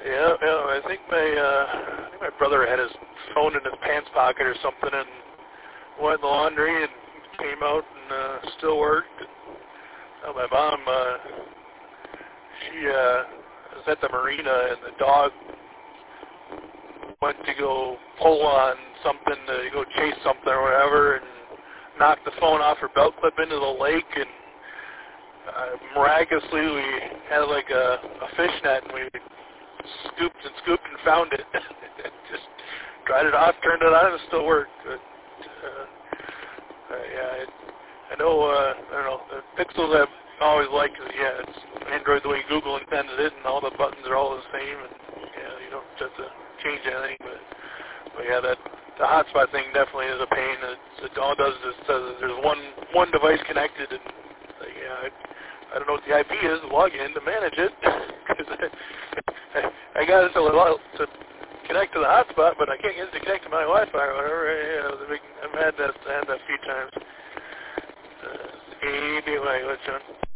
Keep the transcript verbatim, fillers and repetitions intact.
Yeah, yeah. I think my uh, I think my brother had his phone in his pants pocket or something, and went in the laundry and came out and uh, still worked. Uh, my mom, uh, she uh, was at the marina, and the dog went to go pull on something to go chase something or whatever, and knocked the phone off her belt clip into the lake, and uh, miraculously we had like a, a fish net, and we scooped and scooped and found it. Just dried it off, turned it on, and it still worked. But, uh, uh, yeah, it, I know, uh, I don't know, the Pixels I've always liked, cause, yeah, it's Android the way Google intended it, and all the buttons are all the same, and yeah, you don't have to change anything, but, but yeah, that the hotspot thing definitely is a pain. It's, it all it does is says that there's one one device connected, and like, yeah, I, I don't know what the I P is to log in to manage it. Cause I, I, I got it to, to connect to the hotspot, but I can't get it to connect to my Wi-Fi or whatever. Yeah, it was a big, I've had that, I had that a few times. Uh, anyway, what's on?